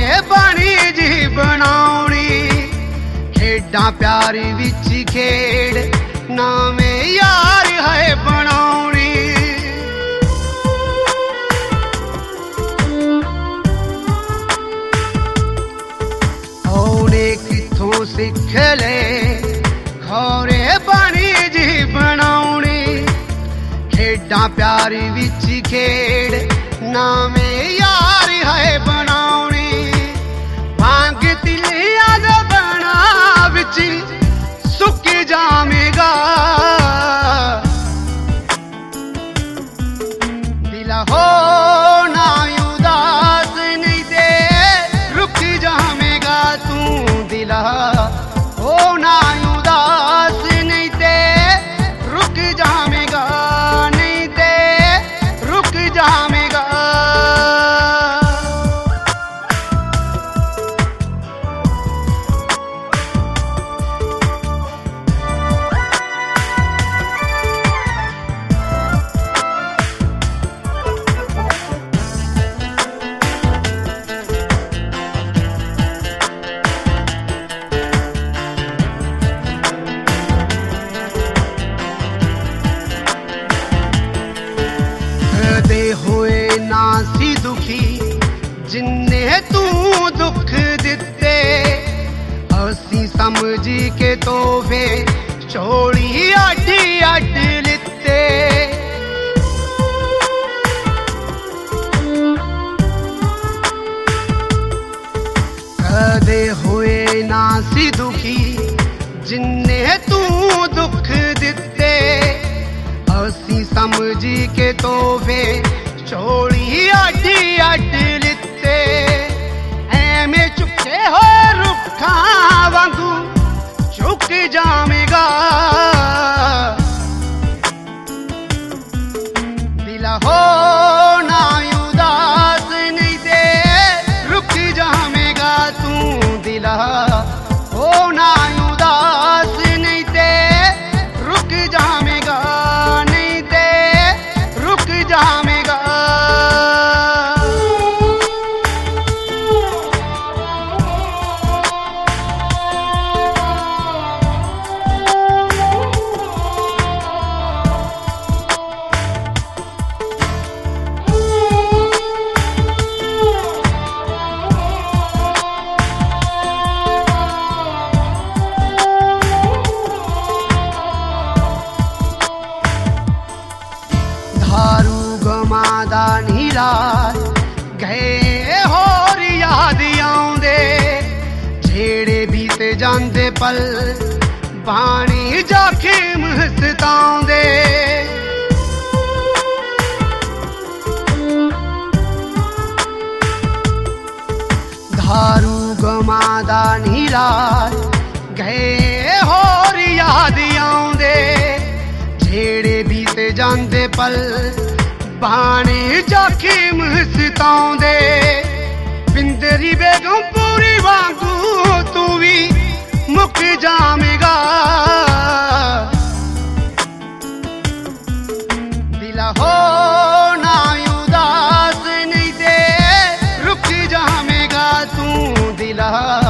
बनी जी बनाउणी खेडां प्यार विच खेड़ नामे यार है बनाउणी औने किथों सिख ले खौरे बनी जी बनाउणी खेडां प्यार विच खेड़ नामे यार है बनाउणी भांग तिलिया दा बना विच सुक जावेगा दिला हो ना उदास नहीं दे रुक जावेगा तू दिला हो ना उदास नहीं दे रुक जावेगा नहीं दे रुक जावेगा दे होए ना सी दुखी जिन्ने तू दुख दिते असी समझी के तोहफे चोली अड अड लिते दे होए ना सी दुखी जिन्ने तू दुख दिते असी समझी के तोहफे चोली अड अड लिते एवें चुके हो रुखा वांगू चुक जावेगा दिला हो ना उदास नहीं दे रुक जावेगा तू दिला हो ना उदास नहीं दे रुक जावेगा नहीं दे रुक जावेगा धारू गमादा नीला गए होर याद आउंदे जेड़े बीते जांदे पल बाणी जोखिम सताउंदे धारू गमादा नीला गए होर याद आउंदे जेड़े बीते जांदे पल बाणी जोखिम सताउंदे बिंदरी बेगम पूरी वांगू तू भी मुक जावेगा दिला हो ना उदास नहीं दे रुक जावेगा तू दिला